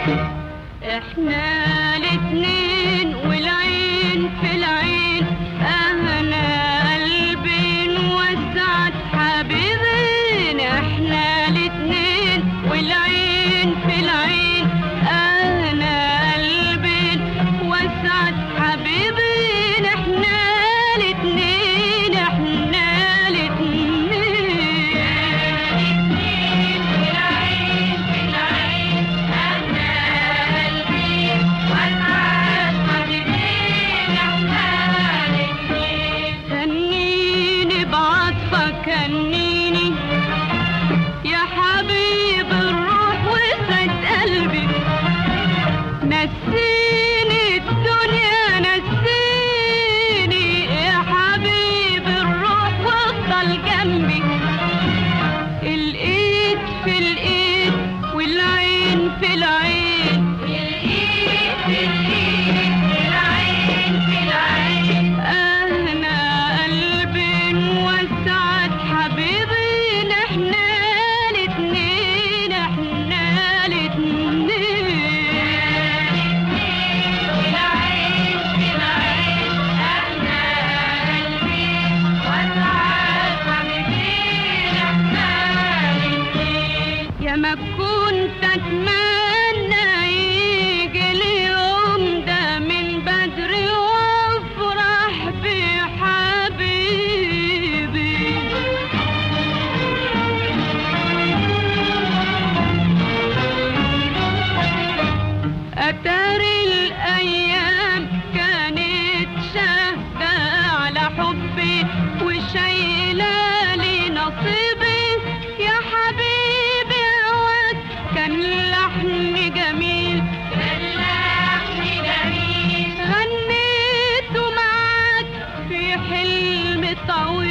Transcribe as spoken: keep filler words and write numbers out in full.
احنا الاتنين والعين في العين، اهنا قلبين وسعت حبيبين. احنا الاتنين والعين في العين، اهنا قلبين وسعت حبيبين. احنا الاتنين احنا الاتنين الاتنين والعين في العين، اهنا قلبين وسعت حبيبين. احنا الاتنين. هنيني بعطفك هنيني يا حبيب الروح وسعد قلبي، نسيني الدنيا نسيني يا حبيب الروح وافضل جنبي. الايد في الايد والعين في العين، الايد في الايد والعين في العين، اهنا قلبين وسعت حبيبين. احنا الاتنين احنا الاتنين والعين في العين، اهنا قلبين وسعت حبيبين. احنا الاتنين. يا ما كنت اتمنى يجي اليوم ده من بدري وافرح بحبيبي. أتاري الأيام كانت شاهدة على حبي وشايلالي نصيبي. يا حبيبي هواك كان لحن جميل، كان لحن جميل، غنيته معاك في حلم طويل.